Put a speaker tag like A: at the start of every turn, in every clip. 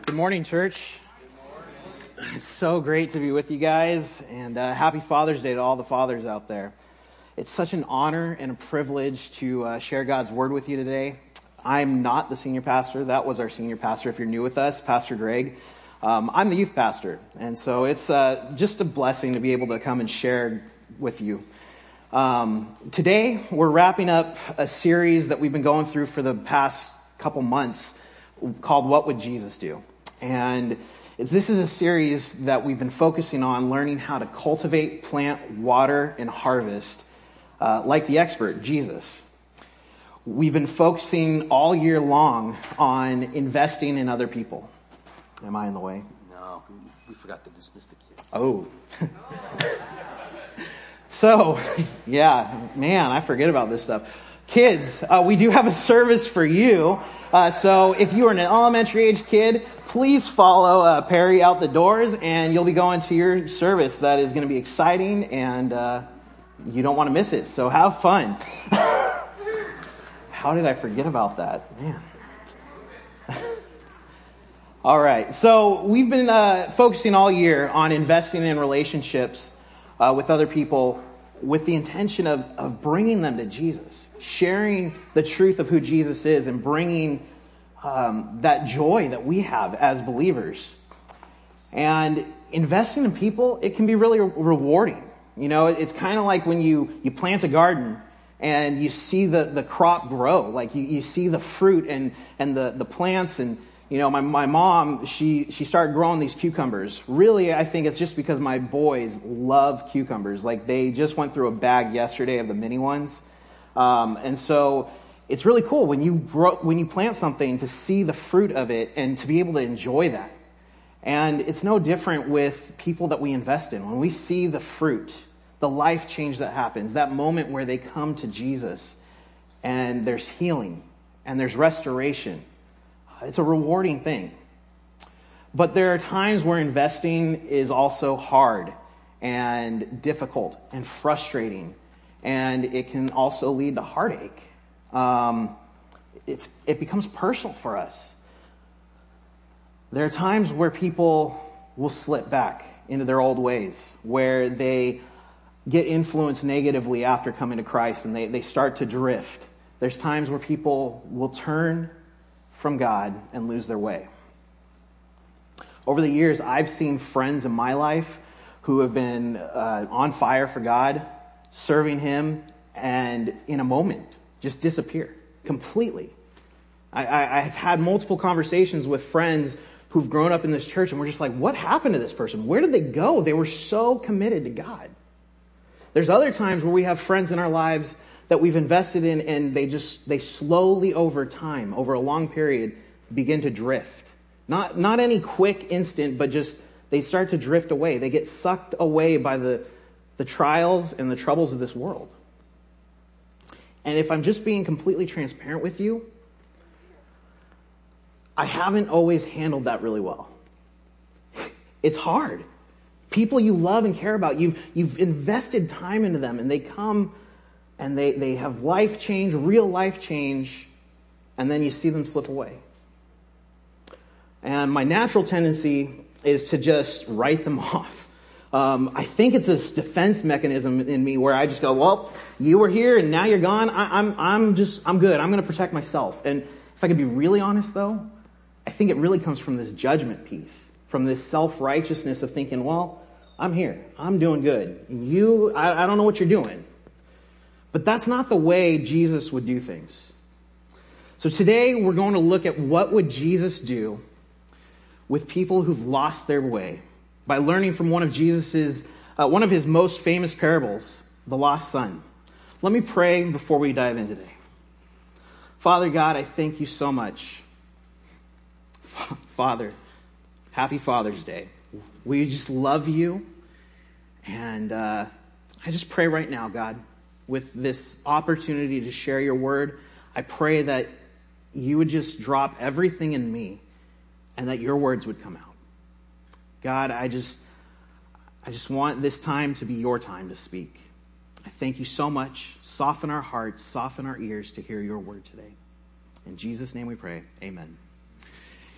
A: Good morning, church. It's so great to be with you guys, and happy Father's Day to all the fathers out there. It's such an honor and a privilege to share God's Word with you today. I'm not the senior pastor. That was our senior pastor, if you're new with us, Pastor Greg. I'm the youth pastor, and so it's just a blessing to be able to come and share with you. Today, we're wrapping up a series that we've been going through for the past couple months called What Would Jesus Do? And this is a series that we've been focusing on learning how to cultivate, plant, water, and harvest like the expert, Jesus. We've been focusing all year long on investing in other people. Am I in the way?
B: No, we forgot to dismiss the kids.
A: Oh. So, yeah, man, I forget about this stuff. Kids, we do have a service for you. So if you are an elementary age kid, please follow Perry out the doors and you'll be going to your service. That is going to be exciting and you don't want to miss it. So have fun. How did I forget about that? Man. All right. So we've been focusing all year on investing in relationships with other people with the intention of bringing them to Jesus, sharing the truth of who Jesus is and bringing that joy that we have as believers. And investing in people, it can be really rewarding. You know, it's kind of like when you plant a garden and you see the crop grow, like you see the fruit and the plants. And you know, my mom, she started growing these cucumbers. Really, I think it's just because my boys love cucumbers. Like they just went through a bag yesterday of the mini ones. And so it's really cool when you plant something to see the fruit of it and to be able to enjoy that. And it's no different with people that we invest in. When we see the fruit, the life change that happens, that moment where they come to Jesus and there's healing and there's restoration. It's a rewarding thing. But there are times where investing is also hard and difficult and frustrating. And it can also lead to heartache. It becomes personal for us. There are times where people will slip back into their old ways, where they get influenced negatively after coming to Christ and they start to drift. There's times where people will turn from God and lose their way. Over the years, I've seen friends in my life who have been on fire for God, serving Him, and in a moment, just disappear completely. I've had multiple conversations with friends who've grown up in this church, and we're just like, what happened to this person? Where did they go? They were so committed to God. There's other times where we have friends in our lives that we've invested in, and they slowly over time, over a long period, begin to drift. Not any quick instant, but just they start to drift away. They get sucked away by the trials and the troubles of this world. And if I'm just being completely transparent with you, I haven't always handled that really well. It's hard. People you love and care about, you've invested time into them, and they come and they have life change, real life change, and then you see them slip away. And my natural tendency is to just write them off. I think it's this defense mechanism in me where I just go, well, you were here and now you're gone. I'm good. I'm going to protect myself. And if I could be really honest though, I think it really comes from this judgment piece, from this self-righteousness of thinking, well, I'm here. I'm doing good. I don't know what you're doing. But that's not the way Jesus would do things. So today we're going to look at what would Jesus do with people who've lost their way by learning from one of his most famous parables, the lost son. Let me pray before we dive in today. Father God, I thank you so much. Father, happy Father's Day. We just love you. And I just pray right now, God, with this opportunity to share your word, I pray that you would just drop everything in me and that your words would come out. God, I just want this time to be your time to speak. I thank you so much. Soften our hearts, soften our ears to hear your word today. In Jesus' name we pray. Amen.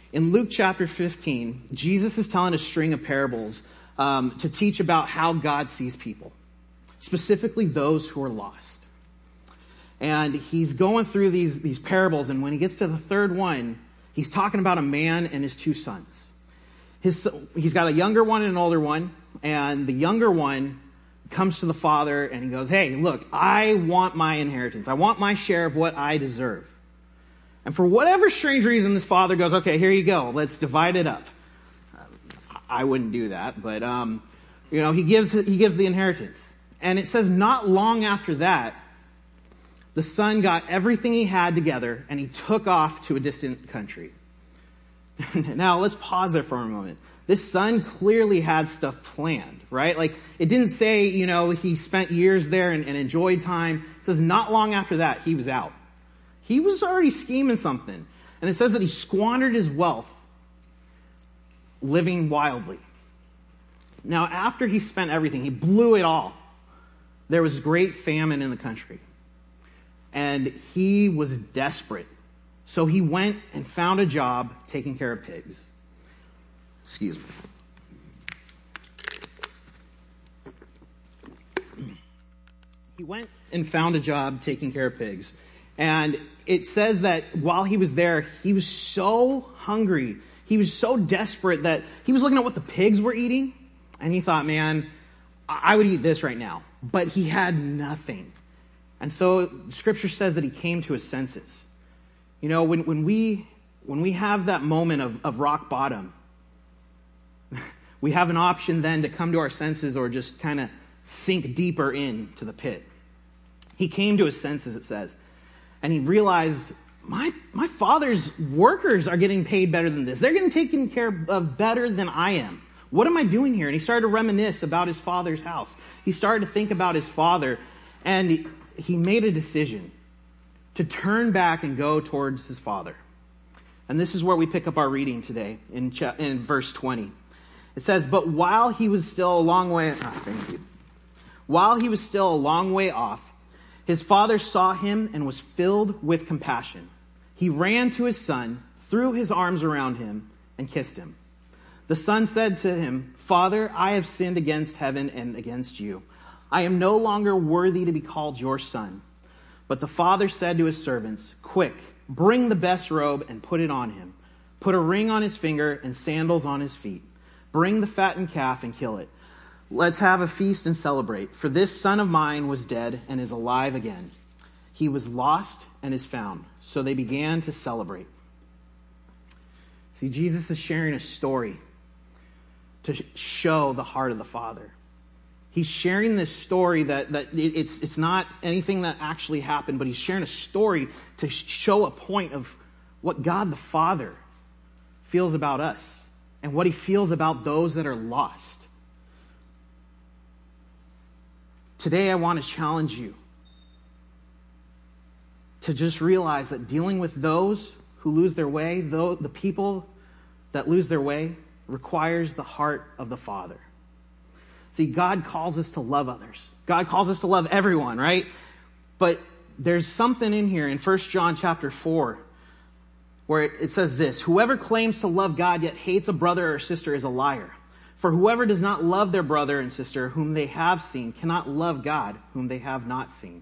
A: In Luke chapter 15, Jesus is telling a string of parables to teach about how God sees people, specifically those who are lost. And he's going through these parables, and when he gets to the third one, he's talking about a man and his two sons. He's got a younger one and an older one, and the younger one comes to the father and he goes, hey, look, I want my inheritance. I want my share of what I deserve. And for whatever strange reason, this father goes, okay, here you go. Let's divide it up. I wouldn't do that, but, he gives the inheritance. And it says not long after that, the son got everything he had together and he took off to a distant country. Now, let's pause there for a moment. This son clearly had stuff planned, right? Like, it didn't say, he spent years there and enjoyed time. It says not long after that, he was out. He was already scheming something. And it says that he squandered his wealth living wildly. Now, after he spent everything, he blew it all. There was great famine in the country. And he was desperate. So he went and found a job taking care of pigs. Excuse me. He went and found a job taking care of pigs. And it says that while he was there, he was so hungry. He was so desperate that he was looking at what the pigs were eating. And he thought, man, I would eat this right now. But he had nothing. And so Scripture says that he came to his senses. When we have that moment of rock bottom, we have an option then to come to our senses or just kind of sink deeper into the pit. He came to his senses, it says, and he realized, my father's workers are getting paid better than this. They're getting taken care of better than I am. What am I doing here? And he started to reminisce about his father's house. He started to think about his father, and he made a decision to turn back and go towards his father. And this is where we pick up our reading today in verse 20. It says, but while he was still a long way off, his father saw him and was filled with compassion. He ran to his son, threw his arms around him, and kissed him. The son said to him, Father, I have sinned against heaven and against you. I am no longer worthy to be called your son. But the father said to his servants, quick, bring the best robe and put it on him. Put a ring on his finger and sandals on his feet. Bring the fattened calf and kill it. Let's have a feast and celebrate. For this son of mine was dead and is alive again. He was lost and is found. So they began to celebrate. See, Jesus is sharing a story to show the heart of the Father. He's sharing this story that it's not anything that actually happened, but he's sharing a story to show a point of what God the Father feels about us and what he feels about those that are lost. Today I want to challenge you to just realize that dealing with those who lose their way, the people that lose their way, requires the heart of the Father. See, God calls us to love others. God calls us to love everyone, right? But there's something in here in 1 John chapter 4 where it says this, whoever claims to love God yet hates a brother or sister is a liar. For whoever does not love their brother and sister whom they have seen cannot love God whom they have not seen.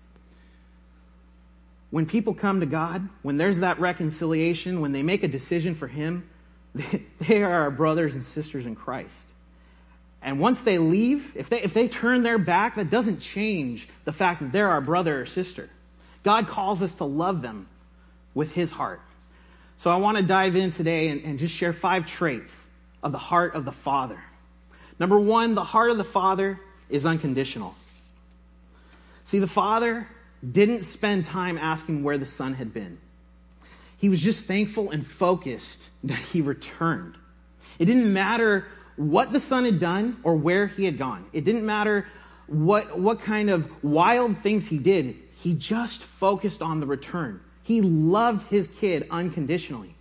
A: When people come to God, when there's that reconciliation, when they make a decision for him, they are our brothers and sisters in Christ. And once they leave, if they turn their back, that doesn't change the fact that they're our brother or sister. God calls us to love them with his heart. So I want to dive in today and just share 5 traits of the heart of the Father. Number 1, the heart of the Father is unconditional. See, the Father didn't spend time asking where the Son had been. He was just thankful and focused that he returned. It didn't matter what the Son had done or where he had gone. It didn't matter what kind of wild things he did. He just focused on the return. He loved his kid unconditionally.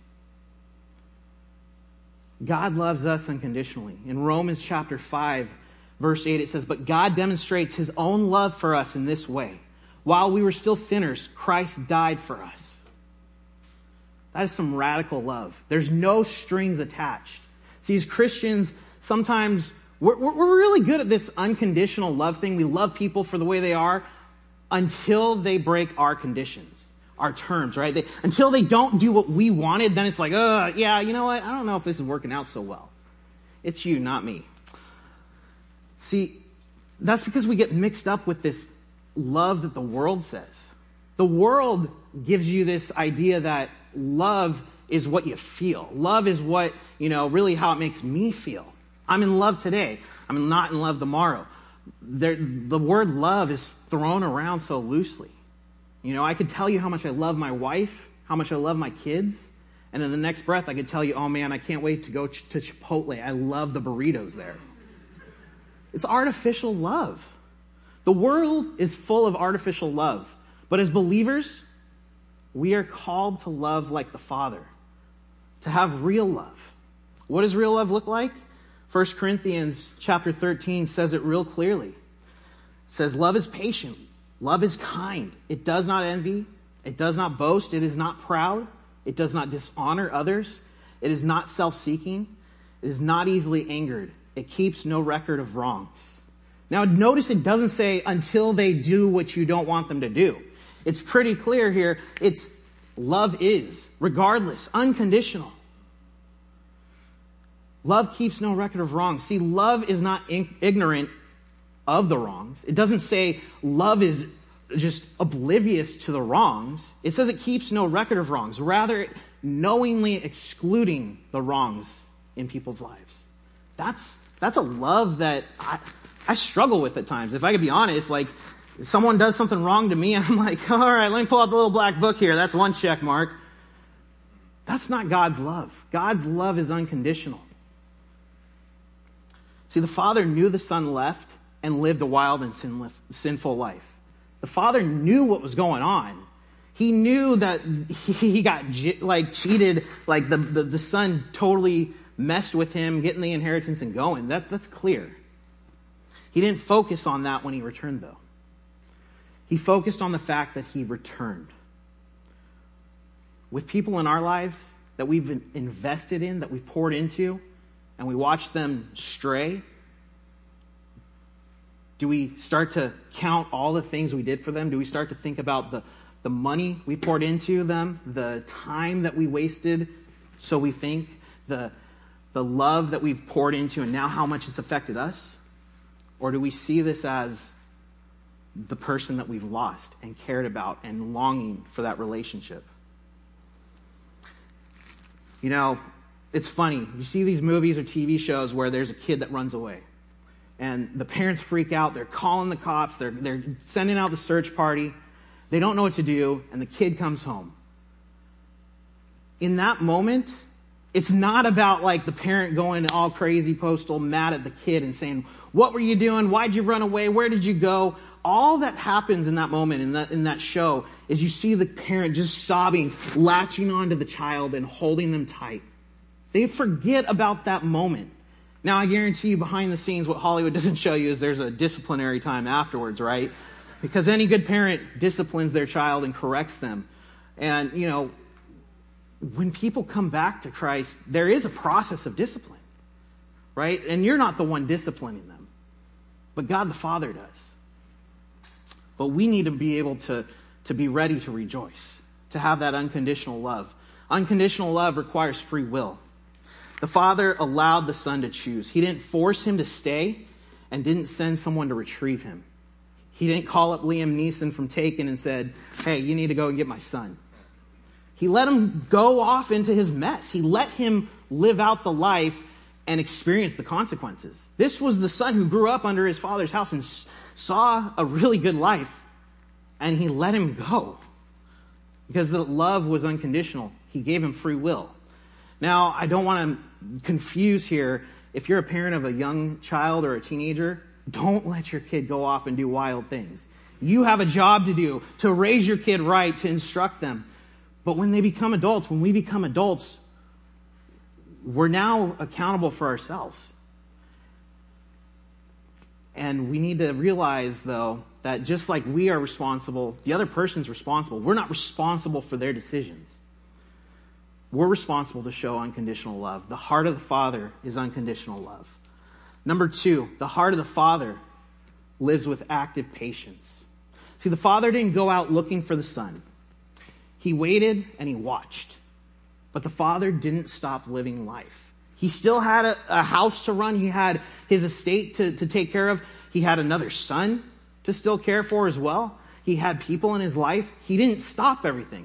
A: God loves us unconditionally. In Romans chapter 5, verse 8, it says, but God demonstrates his own love for us in this way. While we were still sinners, Christ died for us. That is some radical love. There's no strings attached. See, as Christians, sometimes we're really good at this unconditional love thing. We love people for the way they are until they break our conditions, our terms, right? Until they don't do what we wanted, then it's like, yeah, you know what? I don't know if this is working out so well. It's you, not me. See, that's because we get mixed up with this love that the world says. The world gives you this idea that love is what you feel. Love is what, really how it makes me feel. I'm in love today. I'm not in love tomorrow. The word love is thrown around so loosely. I could tell you how much I love my wife, how much I love my kids, and in the next breath I could tell you, oh man, I can't wait to go to Chipotle. I love the burritos there. It's artificial love. The world is full of artificial love. But as believers, we are called to love like the Father, to have real love. What does real love look like? 1 Corinthians chapter 13 says it real clearly. It says, love is patient. Love is kind. It does not envy. It does not boast. It is not proud. It does not dishonor others. It is not self-seeking. It is not easily angered. It keeps no record of wrongs. Now notice it doesn't say until they do what you don't want them to do. It's pretty clear here. It's love is, regardless, unconditional. Love keeps no record of wrongs. See, love is not ignorant of the wrongs. It doesn't say love is just oblivious to the wrongs. It says it keeps no record of wrongs. Rather, knowingly excluding the wrongs in people's lives. That's a love that I struggle with at times. If I could be honest, like, if someone does something wrong to me, I'm like, all right, let me pull out the little black book here. That's one check mark. That's not God's love. God's love is unconditional. See, the Father knew the Son left and lived a wild and sinful life. The Father knew what was going on. He knew that he got cheated, like the Son totally messed with him, getting the inheritance and going. That's clear. He didn't focus on that when he returned, though. He focused on the fact that he returned. With people in our lives that we've invested in, that we've poured into, and we watch them stray, do we start to count all the things we did for them? Do we start to think about the money we poured into them, the time that we wasted, so we think, the love that we've poured into, and now how much it's affected us? Or do we see this as the person that we've lost and cared about and longing for that relationship? It's funny. You see these movies or TV shows where there's a kid that runs away. And the parents freak out. They're calling the cops. They're sending out the search party. They don't know what to do. And the kid comes home. In that moment, it's not about like the parent going all crazy postal mad at the kid and saying, what were you doing? Why'd you run away? Where did you go? All that happens in that moment, in that show, is you see the parent just sobbing, latching onto the child and holding them tight. They forget about that moment. Now, I guarantee you behind the scenes, what Hollywood doesn't show you is there's a disciplinary time afterwards, right? Because any good parent disciplines their child and corrects them. And, when people come back to Christ, there is a process of discipline, right? And you're not the one disciplining them, but God the Father does. But we need to be able to be ready to rejoice, to have that unconditional love. Unconditional love requires free will. The Father allowed the Son to choose. He didn't force him to stay and didn't send someone to retrieve him. He didn't call up Liam Neeson from Taken and said, hey, you need to go and get my son. He let him go off into his mess. He let him live out the life and experience the consequences. This was the son who grew up under his father's house and saw a really good life, and he let him go because the love was unconditional. He gave him free will. Now, I don't want to confuse here. If you're a parent of a young child or a teenager, don't let your kid go off and do wild things. You have a job to do, to raise your kid right, to instruct them. But when they become adults, when we become adults, we're now accountable for ourselves. And we need to realize, though, that just like we are responsible, the other person's responsible. We're not responsible for their decisions. we're responsible to show unconditional love. The heart of the Father is unconditional love. Number 2, the heart of the Father lives with active patience. See, the Father didn't go out looking for the Son. He waited and he watched. But the Father didn't stop living life. He still had a house to run. He had his estate to take care of. He had another son to still care for as well. He had people in his life. He didn't stop everything.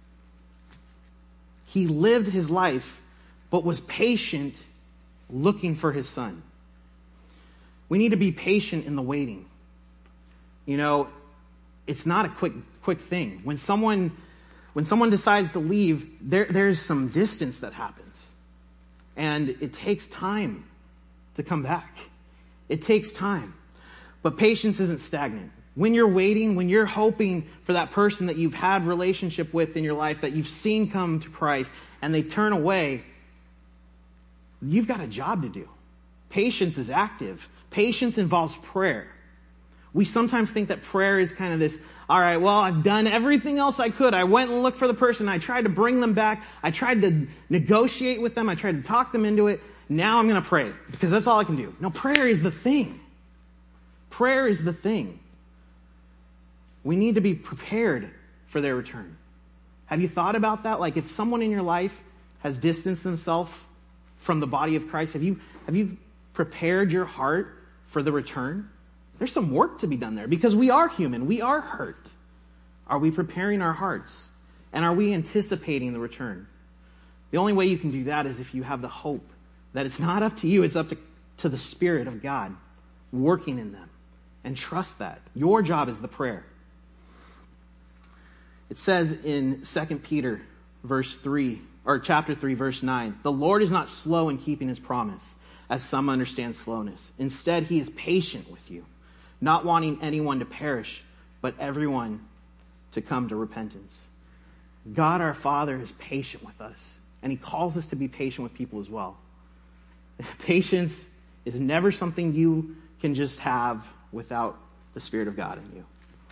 A: He lived his life, but was patient looking for his Son. We need to be patient in the waiting. You know, it's not a quick thing. When someone decides to leave, there's some distance that happens. And it takes time to come back. It takes time. But patience isn't stagnant. When you're waiting, when you're hoping for that person that you've had relationship with in your life, that you've seen come to Christ, and they turn away, you've got a job to do. Patience is active. Patience involves prayer. We sometimes think that prayer is kind of this, all right, well, I've done everything else I could. I went and looked for the person. I tried to bring them back. I tried to negotiate with them. I tried to talk them into it. Now I'm going to pray because that's all I can do. No, prayer is the thing. Prayer is the thing. We need to be prepared for their return. Have you thought about that? Like if someone in your life has distanced themselves from the body of Christ, have you prepared your heart for the return? There's some work to be done there because we are human. We are hurt. Are we preparing our hearts? And are we anticipating the return? The only way you can do that is if you have the hope that it's not up to you, it's up to the Spirit of God working in them. And trust that. Your job is the prayer. It says in 2 Peter chapter 3, verse 9, the Lord is not slow in keeping his promise, as some understand slowness. Instead, he is patient with you, not wanting anyone to perish, but everyone to come to repentance. God our Father is patient with us, and he calls us to be patient with people as well. Patience is never something you can just have without the Spirit of God in you.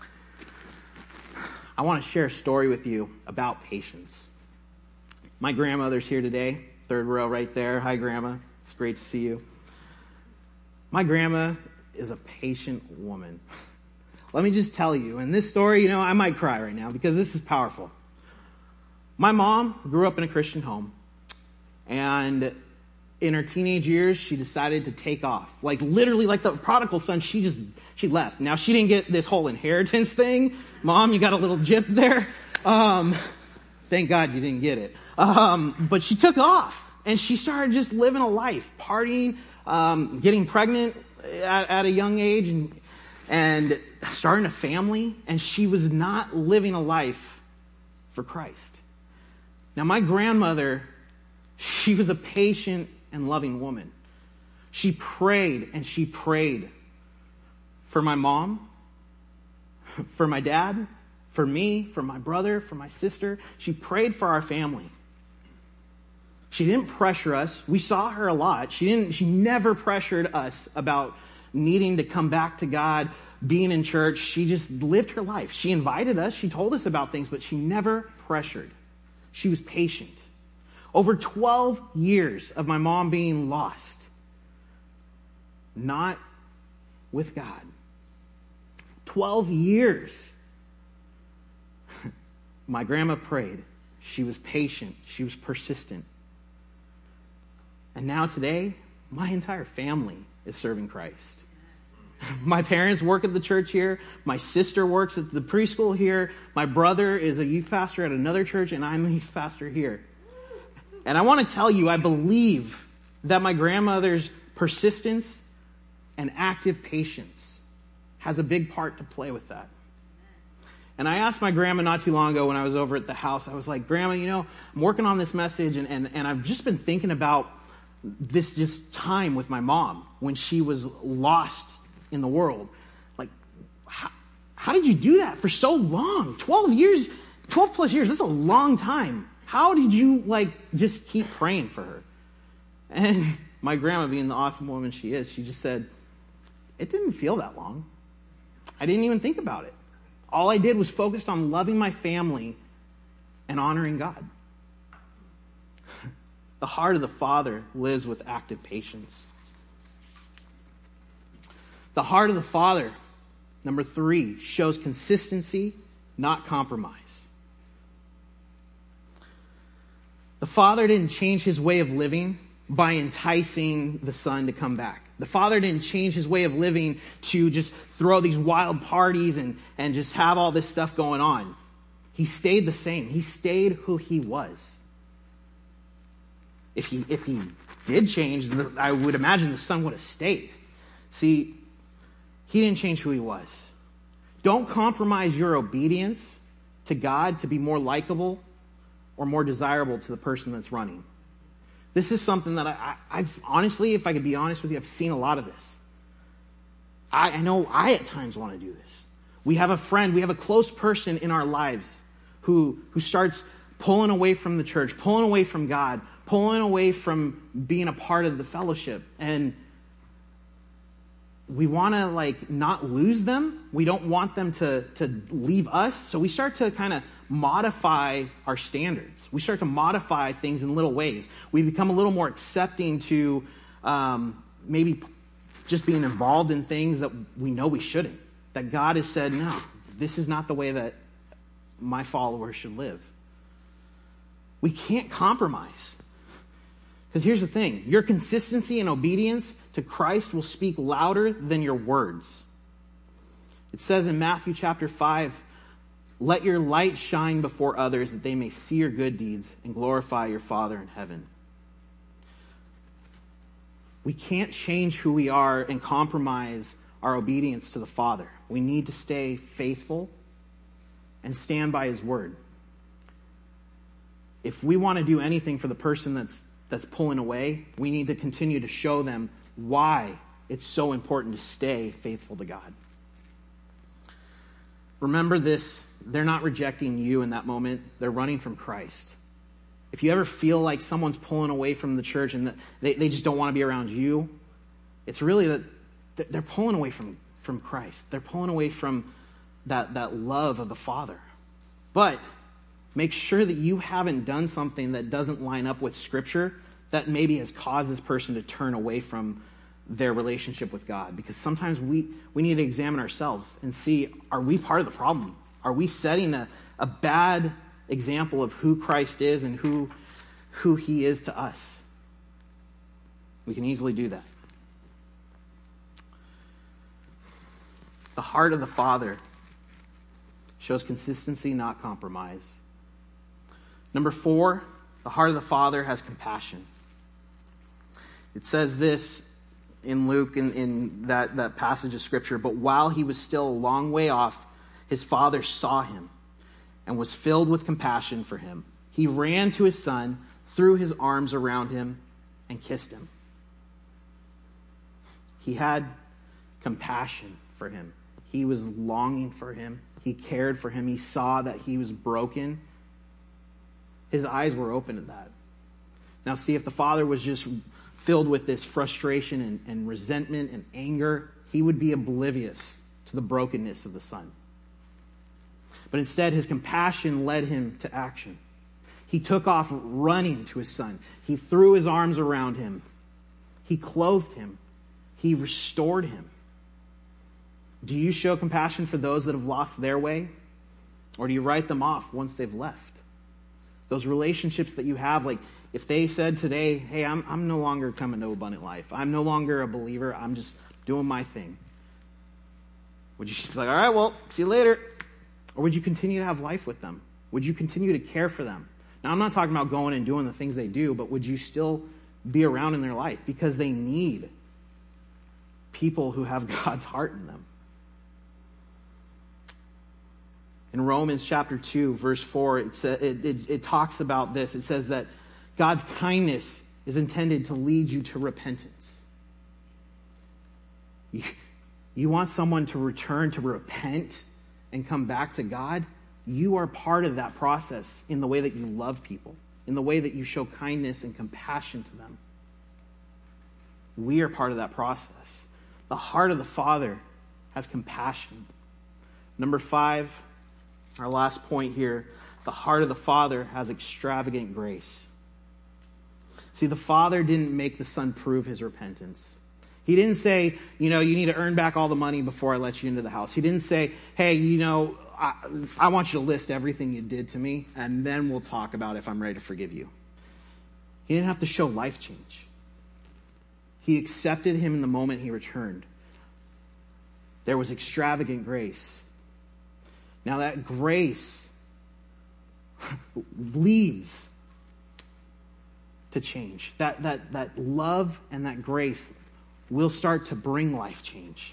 A: I want to share a story with you about patience. My grandmother's here today, third row right there. Hi, Grandma. It's great to see you. My grandma is a patient woman. Let me just tell you, and this story, I might cry right now because this is powerful. My mom grew up in a Christian home, and in her teenage years, she decided to take off. Like literally, like the prodigal son, she left. Now, she didn't get this whole inheritance thing. Mom, you got a little gyp there. Thank God you didn't get it. But she took off, and she started just living a life, partying, getting pregnant at a young age, and starting a family. And she was not living a life for Christ. Now, my grandmother, she was a patient and loving woman. She prayed and she prayed for my mom, for my dad, for me, for my brother, for my sister. She prayed for our family. She didn't pressure us. We saw her a lot. She never pressured us about needing to come back to God, being in church. She just lived her life. She invited us. She told us about things, but she never pressured. She was patient. Over 12 years of my mom being lost, not with God. 12 years. My grandma prayed. She was patient. She was persistent. And now today, my entire family is serving Christ. My parents work at the church here. My sister works at the preschool here. My brother is a youth pastor at another church, and I'm a youth pastor here. And I want to tell you, I believe that my grandmother's persistence and active patience has a big part to play with that. And I asked my grandma not too long ago when I was over at the house, I was like, Grandma, I'm working on this message, and I've just been thinking about this just time with my mom when she was lost in the world. Like, how did you do that for so long? 12 plus years, that's a long time. How did you just keep praying for her? And my grandma, being the awesome woman she is, she just said, it didn't feel that long. I didn't even think about it. All I did was focused on loving my family and honoring God. The heart of the Father lives with active patience. The heart of the Father, number 3, shows consistency, not compromise. The Father didn't change his way of living by enticing the Son to come back. The Father didn't change his way of living to just throw these wild parties and just have all this stuff going on. He stayed the same. He stayed who he was. If he did change, I would imagine the Son would have stayed. See, he didn't change who he was. Don't compromise your obedience to God to be more likable or more desirable to the person that's running. This is something that I've honestly, if I could be honest with you, I've seen a lot of this. I know I at times want to do this. We have a friend, we have a close person in our lives who starts pulling away from the church, pulling away from God, pulling away from being a part of the fellowship. And we want to not lose them. We don't want them to leave us. So we start to kind of modify our standards. We start to modify things in little ways. We become a little more accepting to maybe just being involved in things that we know we shouldn't. That God has said, no, this is not the way that my followers should live. We can't compromise. Because here's the thing. Your consistency and obedience to Christ will speak louder than your words. It says in Matthew chapter 5, let your light shine before others that they may see your good deeds and glorify your Father in heaven. We can't change who we are and compromise our obedience to the Father. We need to stay faithful and stand by his word. If we want to do anything for the person that's pulling away, we need to continue to show them why it's so important to stay faithful to God. Remember this, they're not rejecting you in that moment. They're running from Christ. If you ever feel like someone's pulling away from the church and they just don't want to be around you, it's really that they're pulling away from Christ. They're pulling away from that love of the Father. But make sure that you haven't done something that doesn't line up with Scripture that maybe has caused this person to turn away from their relationship with God. Because sometimes we need to examine ourselves and see, are we part of the problem? Are we setting a bad example of who Christ is and who he is to us? We can easily do that. The heart of the Father shows consistency, not compromise. Number 4, the heart of the Father has compassion. It says this in Luke, in that passage of Scripture, but while he was still a long way off, his father saw him and was filled with compassion for him. He ran to his son, threw his arms around him, and kissed him. He had compassion for him. He was longing for him. He cared for him. He saw that he was broken. His eyes were open to that. Now see, if the father was just filled with this frustration and resentment and anger, he would be oblivious to the brokenness of the son. But instead, his compassion led him to action. He took off running to his son. He threw his arms around him. He clothed him. He restored him. Do you show compassion for those that have lost their way? Or do you write them off once they've left? Those relationships that you have, like if they said today, hey, I'm no longer coming to Abundant Life. I'm no longer a believer. I'm just doing my thing. Would you just be like, all right, well, see you later? Or would you continue to have life with them? Would you continue to care for them? Now, I'm not talking about going and doing the things they do, but would you still be around in their life? Because they need people who have God's heart in them. In Romans chapter 2, verse 4, it talks about this. It says that God's kindness is intended to lead you to repentance. You want someone to return to repent and come back to God? You are part of that process in the way that you love people, in the way that you show kindness and compassion to them. We are part of that process. The heart of the Father has compassion. Number 5, our last point here, the heart of the Father has extravagant grace. See, the Father didn't make the Son prove his repentance. He didn't say, you need to earn back all the money before I let you into the house. He didn't say, hey, I want you to list everything you did to me, and then we'll talk about if I'm ready to forgive you. He didn't have to show life change. He accepted him in the moment he returned. There was extravagant grace. Now that grace leads to change. That love and that grace will start to bring life change.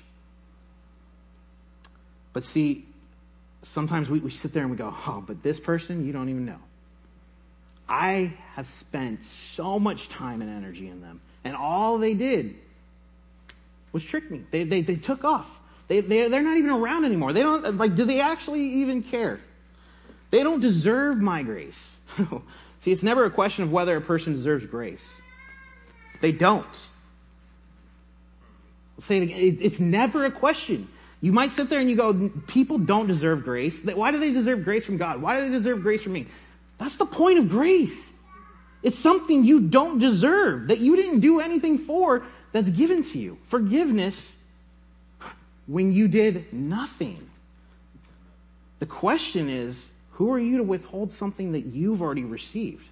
A: But see, sometimes we sit there and we go, oh, but this person, you don't even know. I have spent so much time and energy in them, and all they did was trick me. They took off. They're not even around anymore. They don't, do they actually even care? They don't deserve my grace. See, it's never a question of whether a person deserves grace. They don't. I'll say it again. It's never a question. You might sit there and you go, people don't deserve grace. Why do they deserve grace from God? Why do they deserve grace from me? That's the point of grace. It's something you don't deserve, that you didn't do anything for, that's given to you. Forgiveness when you did nothing. The question is, who are you to withhold something that you've already received?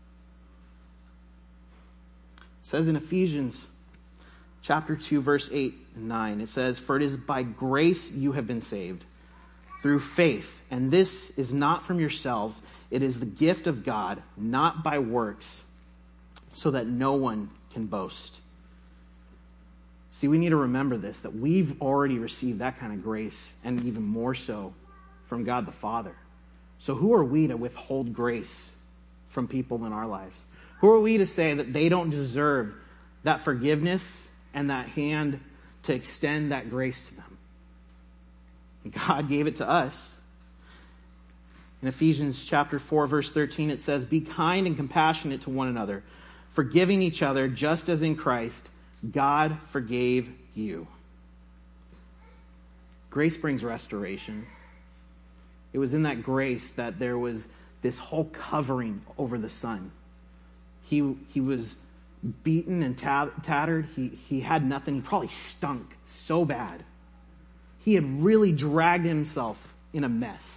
A: It says in Ephesians chapter 2, verse 8 and 9, it says, for it is by grace you have been saved, through faith, and this is not from yourselves, it is the gift of God, not by works, so that no one can boast. See, we need to remember this, that we've already received that kind of grace, and even more so from God the Father. So who are we to withhold grace from people in our lives? Who are we to say that they don't deserve that forgiveness and that hand to extend that grace to them? God gave it to us. In Ephesians chapter 4, verse 13, it says, be kind and compassionate to one another, forgiving each other just as in Christ God forgave you. Grace brings restoration. It was in that grace that there was this whole covering over the Son. He was beaten and tattered. He had nothing. He probably stunk so bad. He had really dragged himself in a mess.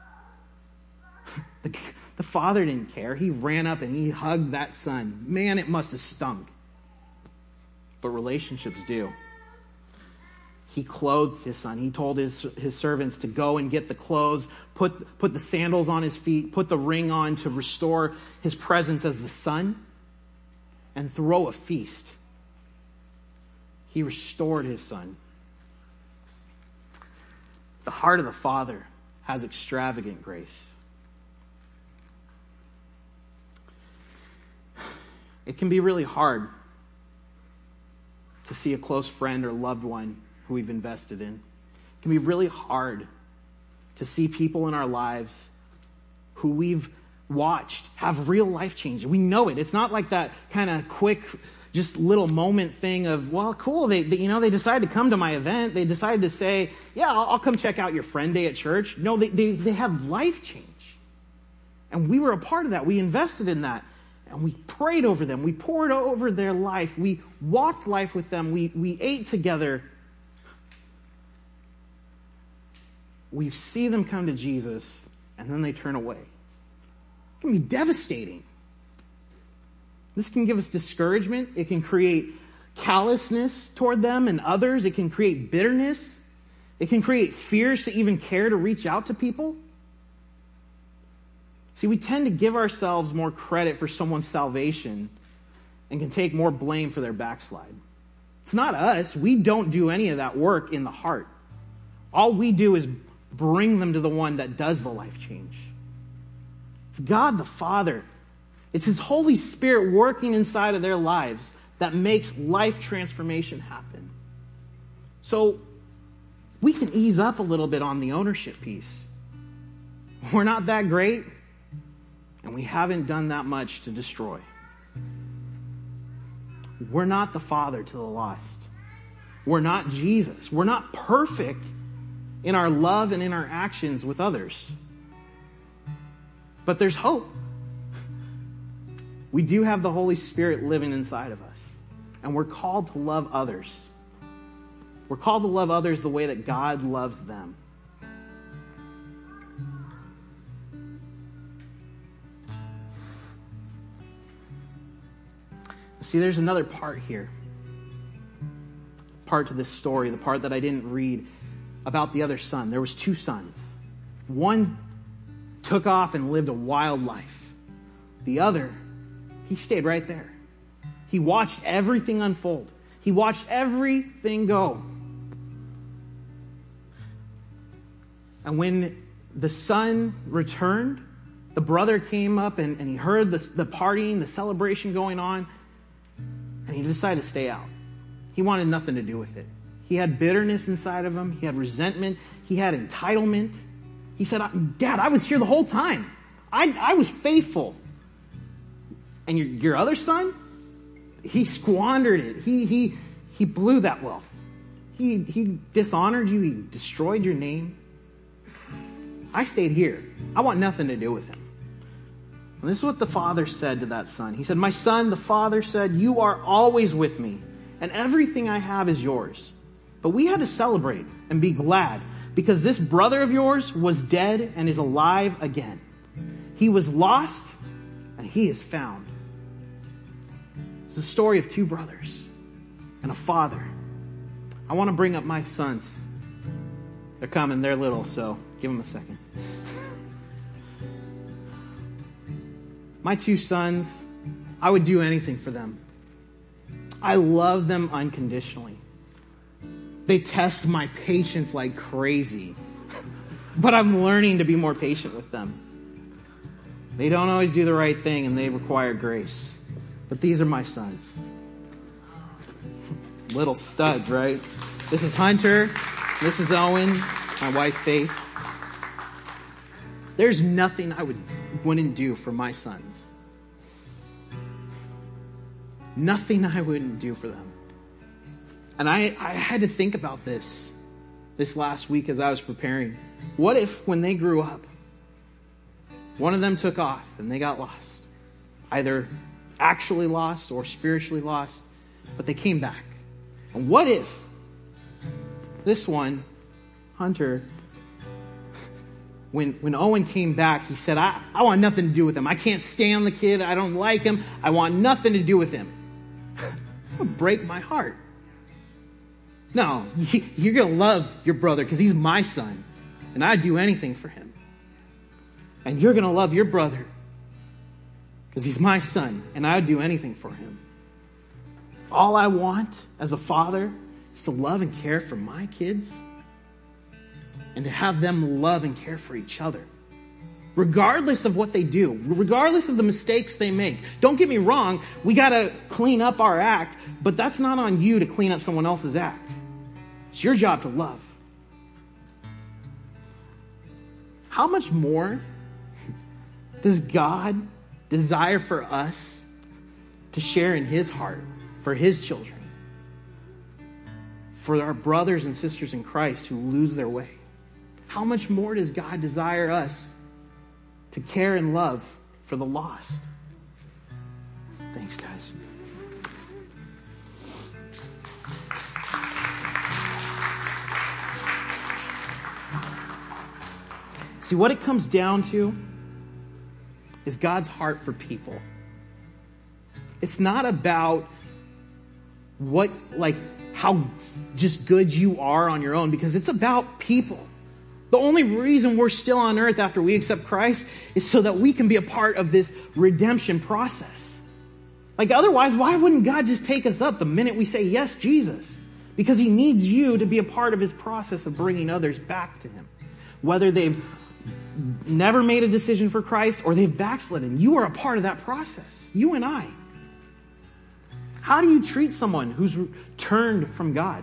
A: The Father didn't care. He ran up and he hugged that Son. Man, it must have stunk. But relationships do. He clothed his Son. He told his servants to go and get the clothes, put the sandals on his feet, put the ring on to restore his presence as the Son, and throw a feast. He restored his Son. The heart of the Father has extravagant grace. It can be really hard to see a close friend or loved one who we've invested in. It can be really hard to see people in our lives who we've watched have real life change. We know it. It's not like that kind of quick, just little moment thing of, well, cool. They decided to come to my event. They decided to say, yeah, I'll come check out your friend day at church. No, they have life change. And we were a part of that. We invested in that. And we prayed over them. We poured over their life. We walked life with them. We ate together. We see them come to Jesus, and then they turn away. It can be devastating. This can give us discouragement. It can create callousness toward them and others. It can create bitterness. It can create fears to even care to reach out to people. See, we tend to give ourselves more credit for someone's salvation and can take more blame for their backslide. It's not us. We don't do any of that work in the heart. All we do is bring them to the one that does the life change. It's God the Father. It's His Holy Spirit working inside of their lives that makes life transformation happen. So we can ease up a little bit on the ownership piece. We're not that great, and we haven't done that much to destroy. We're not the Father to the lost. We're not Jesus. We're not perfect in our love and in our actions with others. But there's hope. we do have the Holy Spirit living inside of us. And we're called to love others. We're called to love others the way that God loves them. See, there's another part here. Part to this story, the part that I didn't read about the other son. There was 2 sons. One took off and lived a wild life. The other, he stayed right there. He watched everything unfold. He watched everything go. And when the son returned, the brother came up and he heard the partying, the celebration going on, and he decided to stay out. He wanted nothing to do with it. He had bitterness inside of him. He had resentment. He had entitlement. He said, Dad, I was here the whole time. I was faithful. And your other son, he squandered it. He blew that wealth. He dishonored you. He destroyed your name. I stayed here. I want nothing to do with him. And this is what the father said to that son. He said, my son, the father said, you are always with me, and everything I have is yours. But we had to celebrate and be glad, because this brother of yours was dead and is alive again. He was lost, and he is found. It's the story of 2 brothers and a father. I want to bring up my sons. They're coming. They're little, so give them a second. My 2 sons, I would do anything for them. I love them unconditionally. They test my patience like crazy, but I'm learning to be more patient with them. They don't always do the right thing and they require grace, but these are my sons. Little studs, right? This is Hunter. This is Owen, my wife Faith. There's nothing I wouldn't do for my sons. Nothing I wouldn't do for them. And I had to think about this last week as I was preparing. What if when they grew up, one of them took off and they got lost? Either actually lost or spiritually lost, but they came back. And what if this one, Hunter, when Owen came back, he said, I want nothing to do with him. I can't stand the kid. I don't like him. I want nothing to do with him. It would break my heart. No, you're going to love your brother because he's my son, and I'd do anything for him. And you're going to love your brother because he's my son, and I'd do anything for him. All I want as a father is to love and care for my kids and to have them love and care for each other, regardless of what they do, regardless of the mistakes they make. Don't get me wrong, we got to clean up our act, but that's not on you to clean up someone else's act. It's your job to love. How much more does God desire for us to share in his heart for his children, for our brothers and sisters in Christ who lose their way? How much more does God desire us to care and love for the lost? Thanks, guys. See, what it comes down to is God's heart for people. It's not about how just good you are on your own, because it's about people. The only reason we're still on earth after we accept Christ is so that we can be a part of this redemption process. Otherwise, why wouldn't God just take us up the minute we say, yes, Jesus? Because he needs you to be a part of his process of bringing others back to him. Whether they've never made a decision for Christ or they've backslidden, you are a part of that process. You and I. How do you treat someone who's turned from God?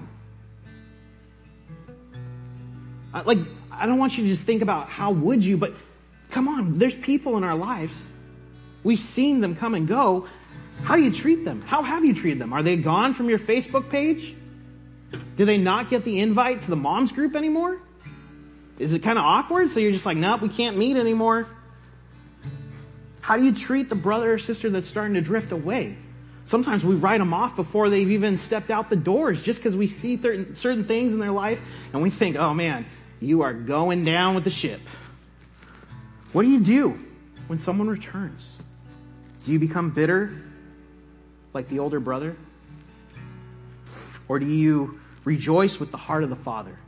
A: I don't want you to just think about how would you, but come on, there's people in our lives. We've seen them come and go. How do you treat them? How have you treated them? Are they gone from your Facebook page? Do they not get the invite to the moms group anymore? Is it kind of awkward? So you're just like, nope, we can't meet anymore. How do you treat the brother or sister that's starting to drift away? Sometimes we write them off before they've even stepped out the doors just because we see certain things in their life and we think, oh man, you are going down with the ship. What do you do when someone returns? Do you become bitter like the older brother? Or do you rejoice with the heart of the Father?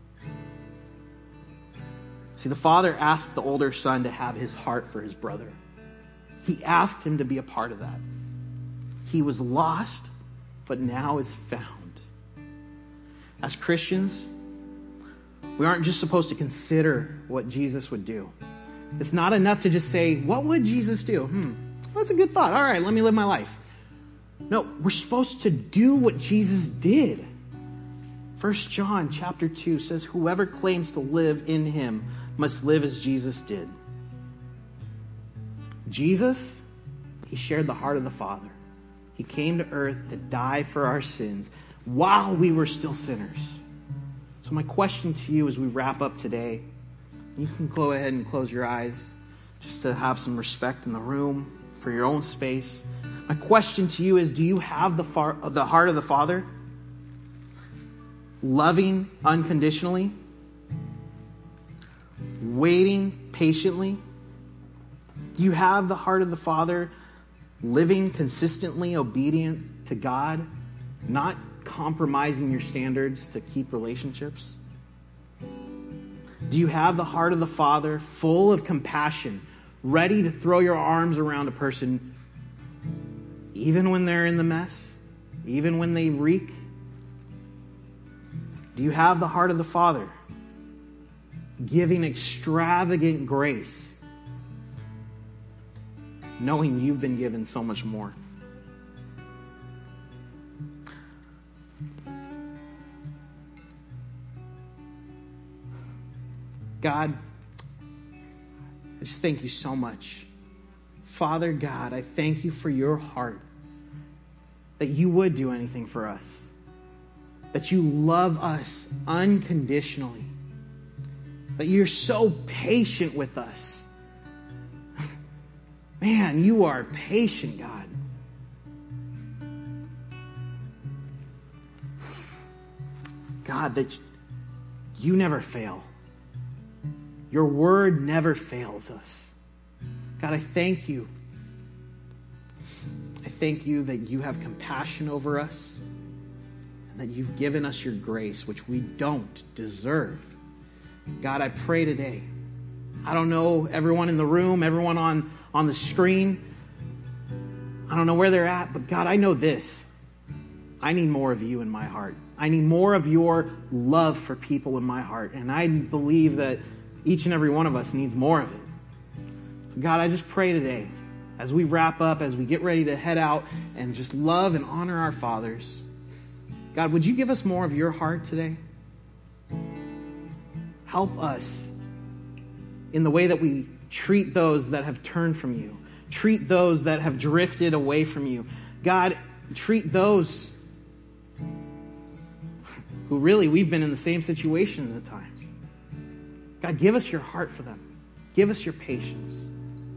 A: See, the Father asked the older son to have his heart for his brother. He asked him to be a part of that. He was lost, but now is found. As Christians, we aren't just supposed to consider what Jesus would do. It's not enough to just say, what would Jesus do? That's a good thought. All right, let me live my life. No, we're supposed to do what Jesus did. 1 John chapter 2 says, whoever claims to live in him must live as Jesus did. Jesus, he shared the heart of the Father. He came to earth to die for our sins while we were still sinners. So my question to you as we wrap up today, you can go ahead and close your eyes just to have some respect in the room for your own space. My question to you is, do you have the heart of the Father? Loving unconditionally? Waiting patiently? Do you have the heart of the Father, living consistently obedient to God, not compromising your standards to keep relationships? Do you have the heart of the Father, full of compassion, ready to throw your arms around a person even when they're in the mess, even when they reek? Do you have the heart of the Father, giving extravagant grace, knowing you've been given so much more? God, I just thank you so much. Father God, I thank you for your heart, that you would do anything for us, that you love us unconditionally, that you're so patient with us. Man, you are patient, God. God, that you never fail. Your word never fails us. God, I thank you. I thank you that you have compassion over us and that you've given us your grace, which we don't deserve. God, I pray today. I don't know everyone in the room, everyone on the screen. I don't know where they're at, but God, I know this. I need more of you in my heart. I need more of your love for people in my heart. And I believe that each and every one of us needs more of it. So God, I just pray today, as we wrap up, as we get ready to head out and just love and honor our fathers, God, would you give us more of your heart today? Help us in the way that we treat those that have turned from you. Treat those that have drifted away from you. God, treat those who really we've been in the same situations at times. God, give us your heart for them. Give us your patience.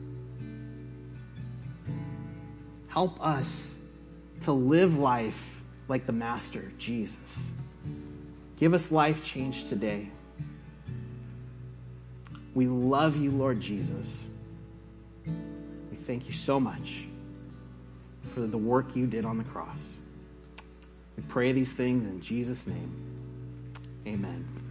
A: Help us to live life like the Master, Jesus. Give us life change today. We love you, Lord Jesus. We thank you so much for the work you did on the cross. We pray these things in Jesus' name. Amen.